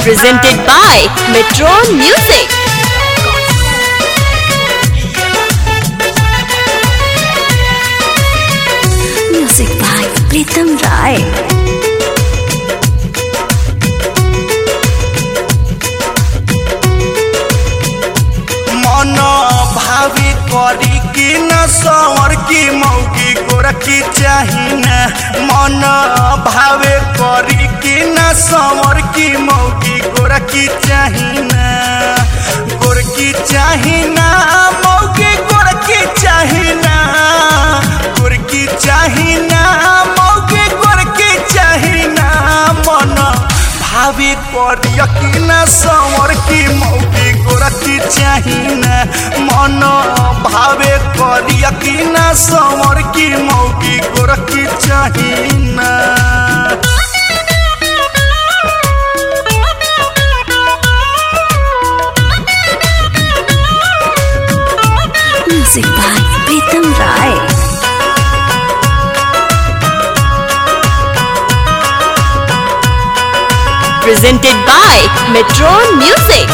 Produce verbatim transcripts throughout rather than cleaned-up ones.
Presented by Metron Music. Music by Pritam Rai. मन भावी करी कि न सवर की मौकी गोरखी चाहिए मन भावे करी कि न सवर की मौकी गोरखी चाहिए गोरखी चाहिए मौकी गोरखी चाहिए गोरखी चाहिए मौकी गोरखी चाहिए मन भावी करी कि न सवर की मौकी गोरखी चाहिए मन भावे करी कि न सवर की मौकी गोरखी चाहिए। Music by Pritam Rai. Presented by Metron Music.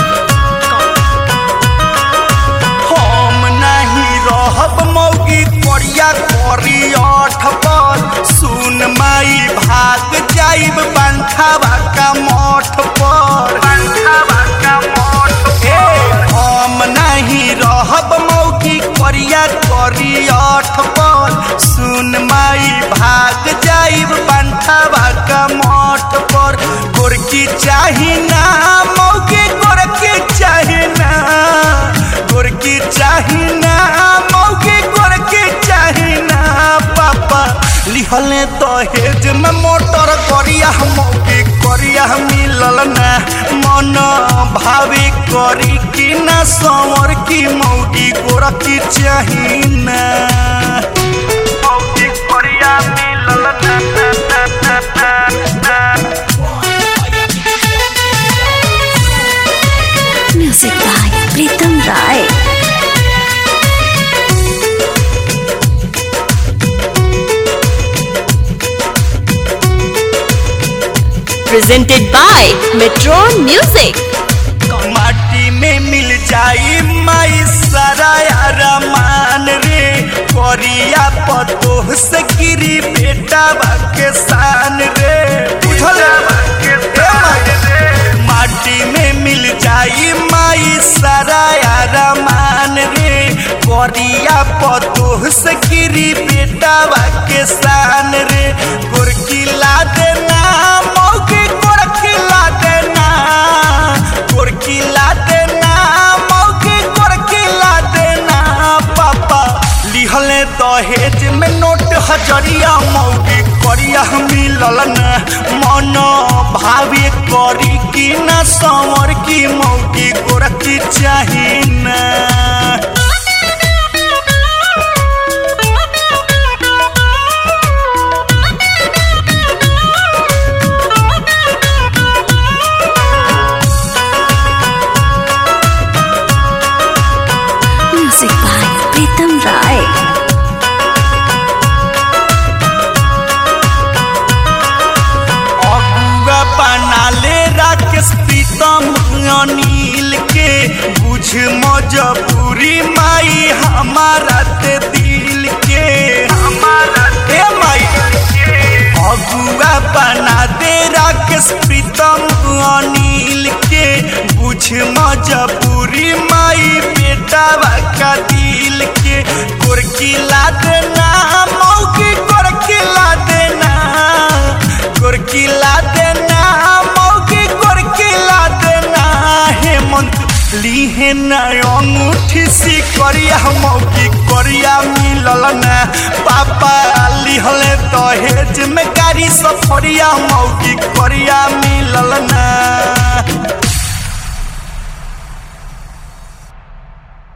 हम नहीं रहब मौगी करिया करी आठ पर सुन माई भाग जाइब बंखावा का मठ पर हम नहीं रहब मौगी करिया करी आठ पर सुन माई भाग जाइब बंखावा का मठ पर गोरकी चाहिए मौगी गोरकी चाहिए गोरकी चाहिए मौगी गोरकी चाहिए पापा लिहले दहेज में मोटर करिया मौगी करिया मिलल ना मन भावी करी कि न सवर की मौगी गोरकी चाहिए मौगी करिया मिलल ना ना ना ना ना। Music by Pritam Rai. Presented by Metron Music. माटी में मिल जाई माई सारा अरमान रे करिया पतोह से गिरी बेटा के शान रे बुझल माटी में मिल जाई माई सारा अरमान रे करिया पतोह से गिरी बेटा के शान रे गोरकी ला देना मौकी गोरकी ला देना गोरकी ला देना मौकी गोरकी ला देना पापा लिहले दहेज में नोट हजरिया मौगी करिया मिलल न मन भावी करी कि न सवर की मौगी गोरकी चाहिए न। Music by Pritam Rai. अगुआ बना ले राकेश प्रीतम अनिल के बुझ मजबूरी माई हमारा ते दिल के हमारा ते माई अगुआ बना दे राकेश प्रीतम अनिल के बुझ मजबूरी माई बेटा का दिल के गोरकी ला देना मौकी गोरकी ला देना गोरकी ला देना मौकी गोरकी ला देना हेमंत लीहे न अंगूठी सी करिया मौकी करिया मिलल न पापा लिहले दहेज में गाड़ी सफरिया मौकी करिया मिलल न।